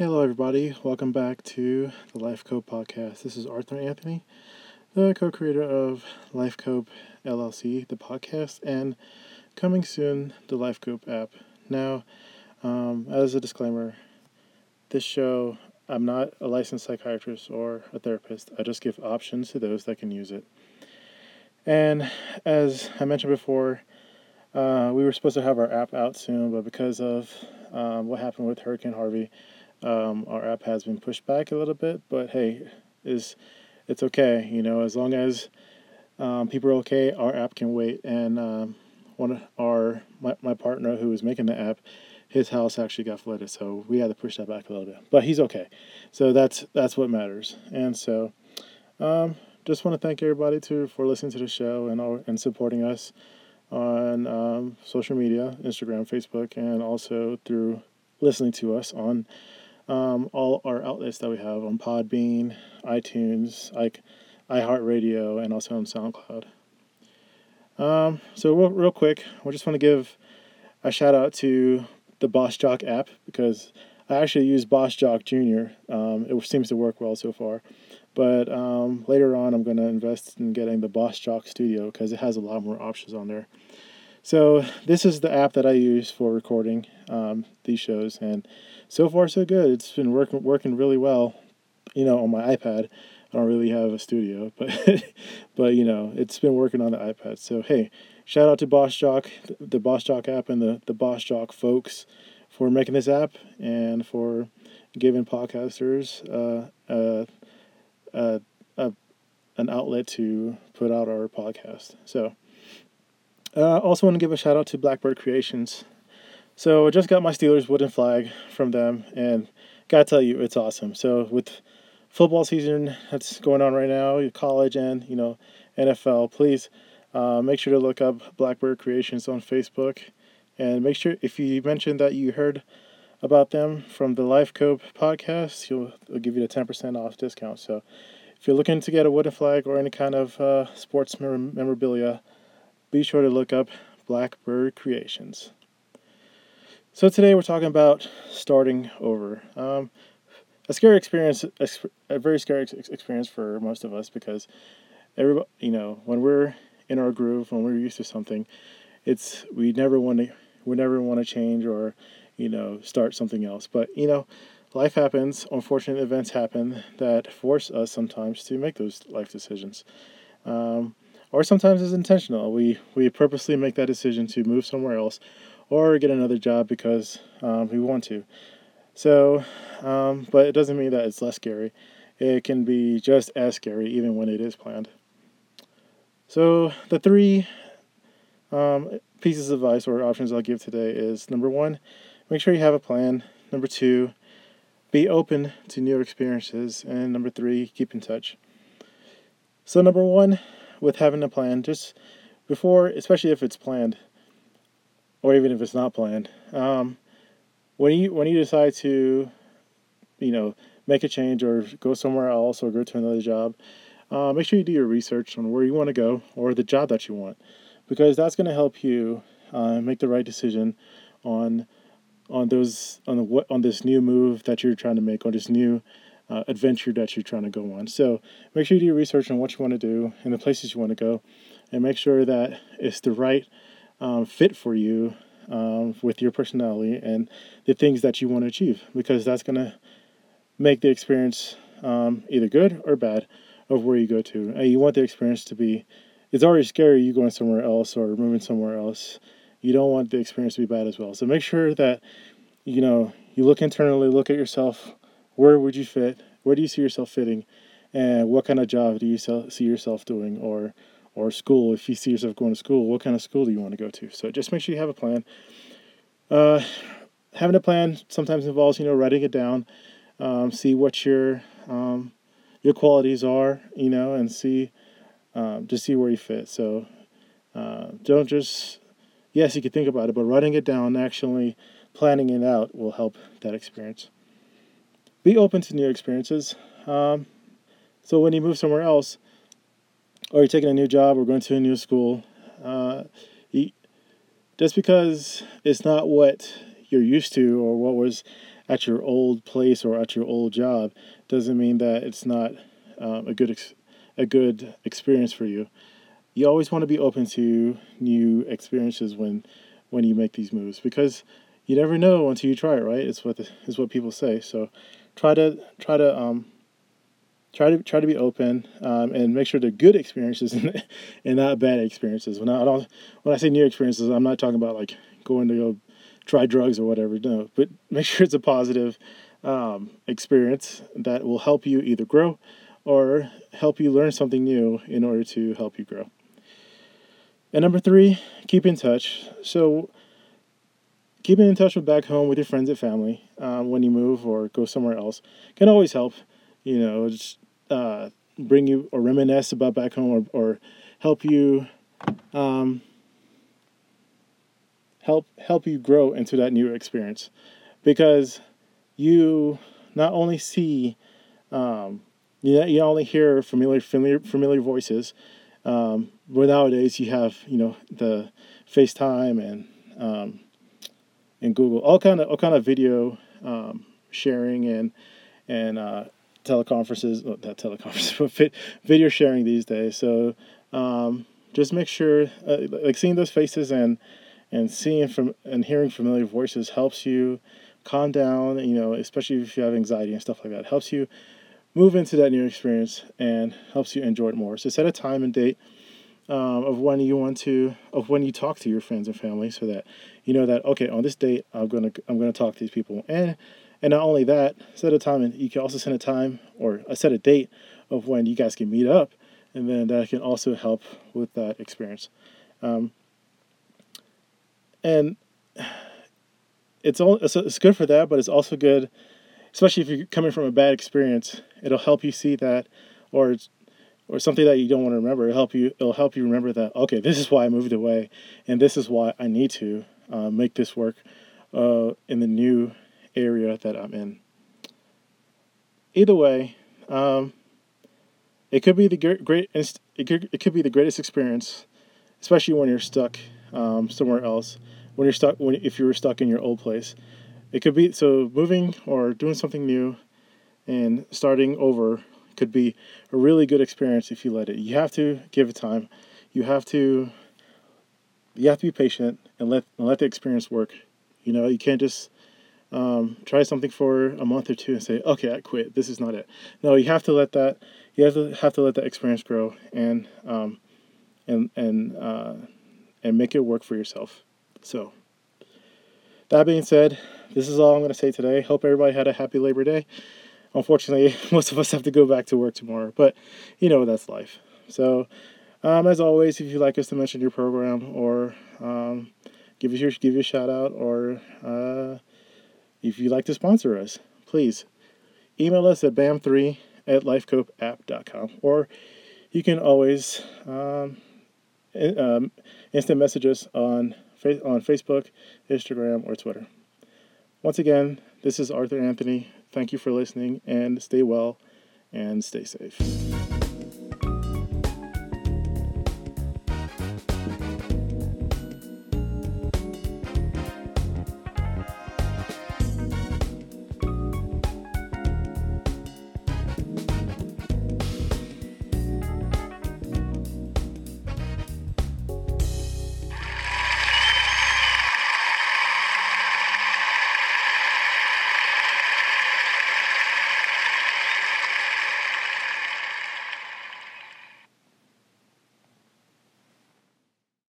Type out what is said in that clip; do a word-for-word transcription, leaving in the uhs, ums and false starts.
Hello, everybody. Welcome back to the Life Cope podcast. This is Arthur Anthony, the co creator of Life Cope L L C, the podcast, and coming soon, the Life Cope app. Now, um, as a disclaimer, this show, I'm not a licensed psychiatrist or a therapist. I just give options to those that can use it. And as I mentioned before, uh, we were supposed to have our app out soon, but because of um, what happened with Hurricane Harvey, Um, our app has been pushed back a little bit, but hey, is it's okay. You know, as long as um, people are okay, our app can wait. And um, one of our my, my partner who was making the app, his house actually got flooded, so we had to push that back a little bit. But he's okay, so that's that's what matters. And so, um, just want to thank everybody to for listening to the show and all, and supporting us on um, social media, Instagram, Facebook, and also through listening to us on um, all our outlets that we have on Podbean, iTunes, like iHeartRadio, and also on SoundCloud. Um, so real, real quick, I just want to give a shout out to the Boss Jock app because I actually use Boss Jock Junior Um, it seems to work well so far, but um, later on I'm going to invest in getting the Boss Jock Studio because it has a lot more options on there. So this is the app that I use for recording um, these shows, and so far so good. It's been working working really well. You know, on my iPad, I don't really have a studio, but but you know, it's been working on the iPad. So hey, shout out to Boss Jock, the Boss Jock app, and the the Boss Jock folks for making this app and for giving podcasters uh, uh, uh, uh, an outlet to put out our podcast. So. I uh, also want to give a shout out to Blackbird Creations. So I just got my Steelers wooden flag from them, and gotta tell you, it's awesome. So with football season that's going on right now, college and you know N F L, please uh, make sure to look up Blackbird Creations on Facebook, and make sure if you mention that you heard about them from the Life Cope podcast, you'll they'll give you a ten percent off discount. So if you're looking to get a wooden flag or any kind of uh, sports memorabilia, be sure to look up Blackbird Creations. So today we're talking about starting over. Um, a scary experience, a very scary experience for most of us because everybody, you know, when we're in our groove, when we're used to something, it's we never want to, we never want to change or, you know, start something else. But you know, life happens. Unfortunate events happen that force us sometimes to make those life decisions. Um, Or sometimes it's intentional. We we purposely make that decision to move somewhere else or get another job because um, we want to. So, um, but it doesn't mean that it's less scary. It can be just as scary even when it is planned. So the three um, pieces of advice or options I'll give today is number one, make sure you have a plan. Number two, be open to new experiences. And number three, keep in touch. So number one, with having a plan, just before, especially if it's planned, or even if it's not planned, um, when you when you decide to, you know, make a change or go somewhere else or go to another job, uh, make sure you do your research on where you want to go or the job that you want, because that's going to help you uh, make the right decision on on those on the what on this new move that you're trying to make, on this new uh, adventure that you're trying to go on. So make sure you do your research on what you want to do and the places you want to go, and make sure that it's the right um, fit for you um, with your personality and the things that you want to achieve, because that's going to make the experience um, either good or bad of where you go to. And you want the experience to be, it's already scary you going somewhere else or moving somewhere else. You don't want the experience to be bad as well. So make sure that, you know, you look internally, look at yourself. Where would you fit? Where do you see yourself fitting? And what kind of job do you see yourself doing? Or or school, if you see yourself going to school, what kind of school do you want to go to? So just make sure you have a plan. Uh, having a plan sometimes involves, you know, writing it down, um, see what your um, your qualities are, you know, and see um, just see where you fit. So uh, don't just, yes, you can think about it, but writing it down, actually planning it out will help that experience. Be open to new experiences. Um, so when you move somewhere else, or you're taking a new job or going to a new school, uh, you, just because it's not what you're used to or what was at your old place or at your old job doesn't mean that it's not um, a good ex- a good experience for you. You always want to be open to new experiences when when you make these moves, because you never know until you try it, right? It's what the, is what people say. So try to try to um, try to try to be open, um, and make sure they're good experiences and, and not bad experiences. When I, I don't when I say new experiences, I'm not talking about like going to go try drugs or whatever. No, but make sure it's a positive um, experience that will help you either grow or help you learn something new in order to help you grow. And number three, keep in touch. So keeping in touch with back home with your friends and family um, when you move or go somewhere else can always help. You know, just uh, bring you or reminisce about back home, or, or help you um, help help you grow into that new experience, because you not only see um, you you not only hear familiar familiar familiar voices, um, but nowadays you have you know the FaceTime and um, and Google, all kind of all kind of video um, sharing and and uh, teleconferences, well, not teleconferences, but fit, video sharing these days. So um, just make sure, uh, like seeing those faces and and seeing from and hearing familiar voices helps you calm down. You know, especially if you have anxiety and stuff like that, helps you move into that new experience and helps you enjoy it more. So set a time and date um, of when you want to, of when you talk to your friends and family, so that you know that, okay, on this date I'm gonna I'm gonna talk to these people. And and not only that, set a time, and you can also set a time or a set a date of when you guys can meet up, and then that can also help with that experience. Um, and it's all it's, it's good for that, but it's also good, especially if you're coming from a bad experience. It'll help you see that, or it's, or something that you don't want to remember. It'll help you. It'll help you remember that, okay, this is why I moved away, and this is why I need to uh, make this work uh, in the new area that I'm in. Either way, um, it could be the great, great it could it could be the greatest experience, especially when you're stuck um, somewhere else. When you're stuck, when if you were stuck in your old place, it could be so moving or doing something new and starting over could be a really good experience if you let it. You have to give it time. You have to you have to be patient and let and let the experience work. You know, you can't just um, try something for a month or two and say, okay, I quit. This is not it. No, you have to let that you have to have to let that experience grow and um, and and uh, and make it work for yourself. So that being said, this is all I'm going to say today. Hope everybody had a happy Labor Day. Unfortunately, most of us have to go back to work tomorrow, but you know, that's life. So, um, as always, if you'd like us to mention your program or um, give you give you a shout out, or uh, if you'd like to sponsor us, please email us at bam three at lifecope app dot com, or you can always um, in, um, instant message us on on Facebook, Instagram, or Twitter. Once again, this is Arthur Anthony. Thank you for listening, and stay well and stay safe.